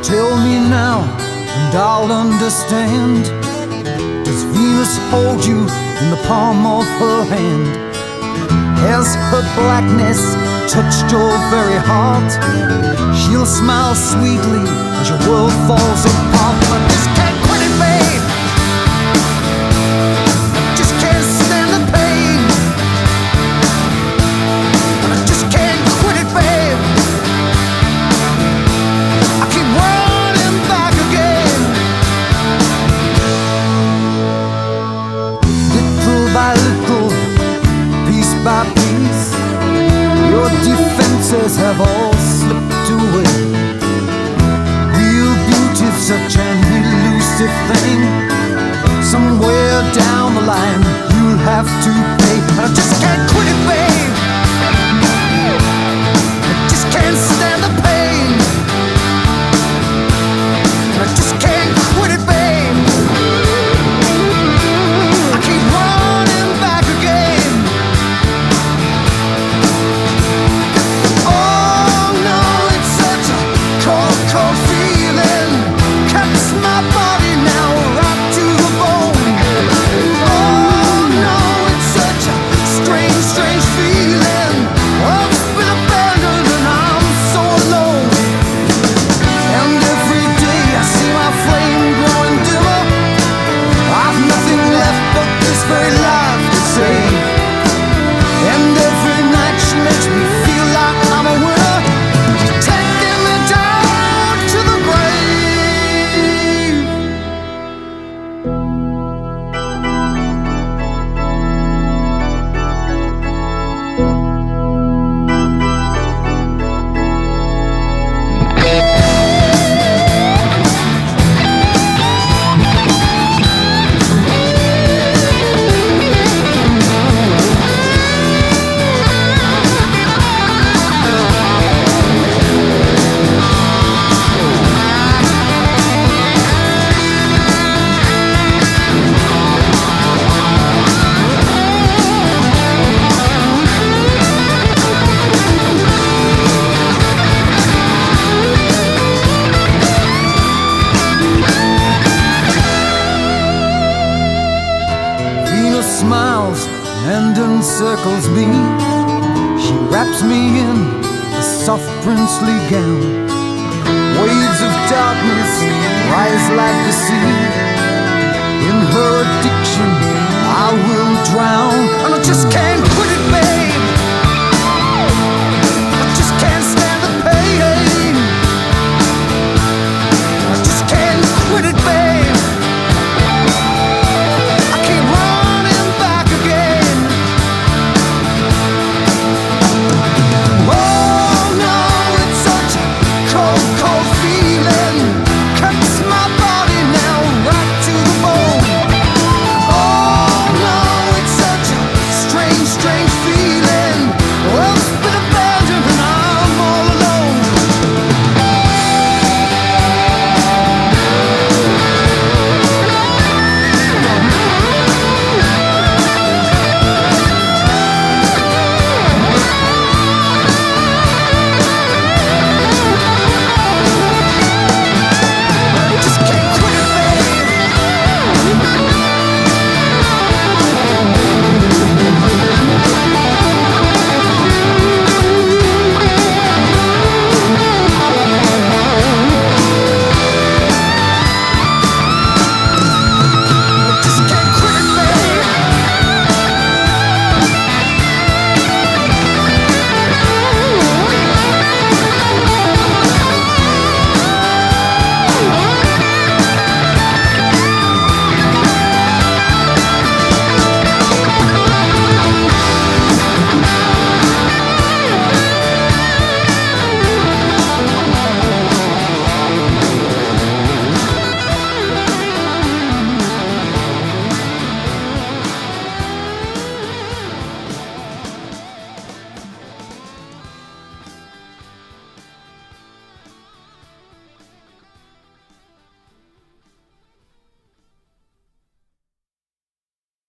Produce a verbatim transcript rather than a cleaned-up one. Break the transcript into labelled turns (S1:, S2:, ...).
S1: Tell me now, and I'll understand. Does Venus hold you in the palm of her hand? Has her blackness touched your very heart? She'll smile sweetly as your world falls apart. But I just can't quit it, babe. I just can't stand the pain. And I just can't quit it, babe. I keep running back again. Little by little, piece by piece, your defenses have all slipped away. Real beauty's such an elusive thing. Somewhere down the line you'll have to pay. But I just can't quit it, babe. I just can't stand the pain. And I just can't quit it, babe. I keep running back again. Oh no, it's such a cold, cold feeling. Cuts my body now right to the bone. Oh no, it's such a strange, strange feeling. I've been abandoned and I'm so alone. And every day I see my flame growing dimmer. I've nothing left but this very life to save. And every night she makes me feel like I'm a winner. She's taking me down to the grave. Venus smiles and encircles me. She wraps me in a soft princely gown. Waves of darkness rise like the sea. In her addiction I will drown. And I just can't